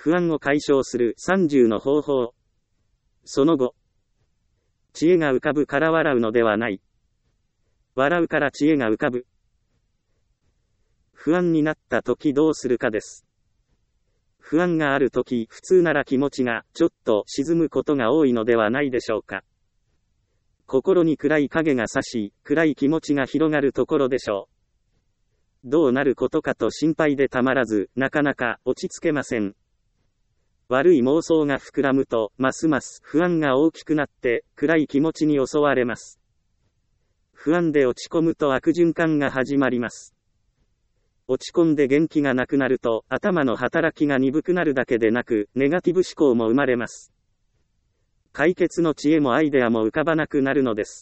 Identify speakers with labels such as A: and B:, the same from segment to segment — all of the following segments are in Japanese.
A: 不安を解消する30の方法。その後、知恵が浮かぶから笑うのではない。笑うから知恵が浮かぶ。不安になった時どうするかです。不安がある時、普通なら気持ちがちょっと沈むことが多いのではないでしょうか。心に暗い影が差し、暗い気持ちが広がるところでしょう。どうなることかと心配でたまらず、なかなか落ち着けません。悪い妄想が膨らむと、ますます不安が大きくなって、暗い気持ちに襲われます。不安で落ち込むと悪循環が始まります。落ち込んで元気がなくなると、頭の働きが鈍くなるだけでなく、ネガティブ思考も生まれます。解決の知恵もアイデアも浮かばなくなるのです。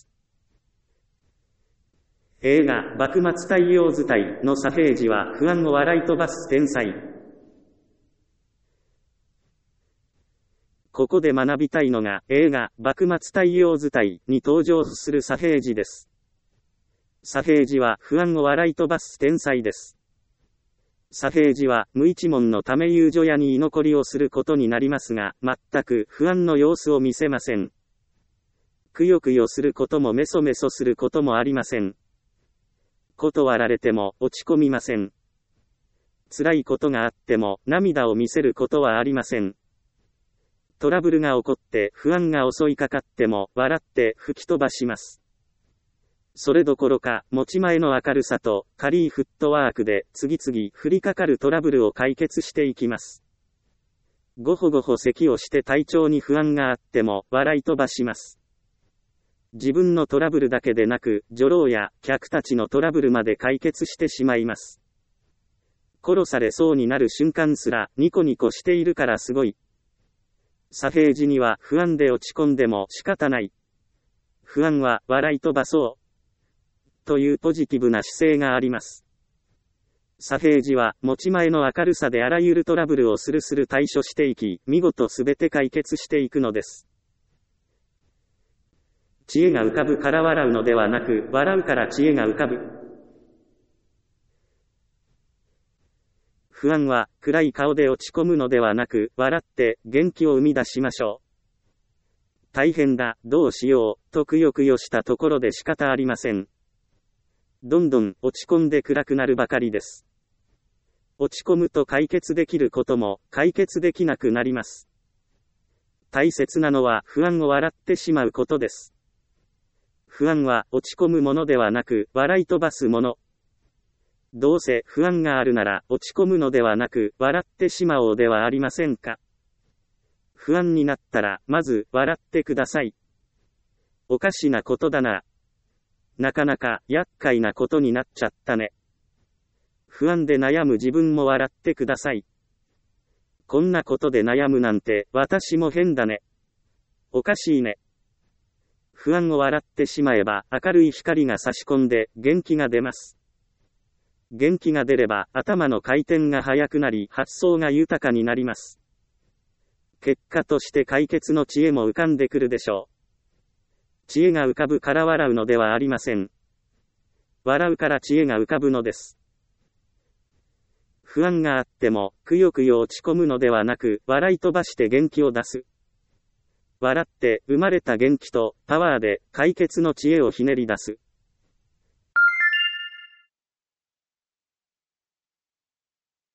A: 映画、幕末太陽図体の左平次は不安を笑い飛ばす天才。ここで学びたいのが、映画、幕末太陽図体に登場する左平次です。左平次は不安を笑い飛ばす天才です。左平次は無一文のため遊女屋に居残りをすることになりますが、全く不安の様子を見せません。くよくよすることもメソメソすることもありません。断られても落ち込みません。辛いことがあっても涙を見せることはありません。トラブルが起こって不安が襲いかかっても笑って吹き飛ばします。それどころか、持ち前の明るさと、軽いフットワークで、次々降りかかるトラブルを解決していきます。ごほごほ咳をして体調に不安があっても、笑い飛ばします。自分のトラブルだけでなく、女郎や客たちのトラブルまで解決してしまいます。殺されそうになる瞬間すら、ニコニコしているからすごい。左平次には不安で落ち込んでも仕方ない。不安は笑い飛ばそう。というポジティブな姿勢があります。左平次は持ち前の明るさであらゆるトラブルをスルスル対処していき、見事すべて解決していくのです。知恵が浮かぶから笑うのではなく、笑うから知恵が浮かぶ。不安は暗い顔で落ち込むのではなく、笑って元気を生み出しましょう。大変だ、どうしよう、とくよくよしたところで仕方ありません。どんどん落ち込んで暗くなるばかりです。落ち込むと解決できることも解決できなくなります。大切なのは不安を笑ってしまうことです。不安は落ち込むものではなく笑い飛ばすもの。どうせ不安があるなら落ち込むのではなく笑ってしまおうではありませんか。不安になったらまず笑ってください。おかしなことだな。なかなか厄介なことになっちゃったね。不安で悩む自分も笑ってください。こんなことで悩むなんて私も変だね。おかしいね。不安を笑ってしまえば明るい光が差し込んで元気が出ます。元気が出れば頭の回転が速くなり発想が豊かになります。結果として解決の知恵も浮かんでくるでしょう。知恵が浮かぶから笑うのではありません。笑うから知恵が浮かぶのです。不安があっても、くよくよ落ち込むのではなく、笑い飛ばして元気を出す。笑って生まれた元気とパワーで解決の知恵をひねり出す。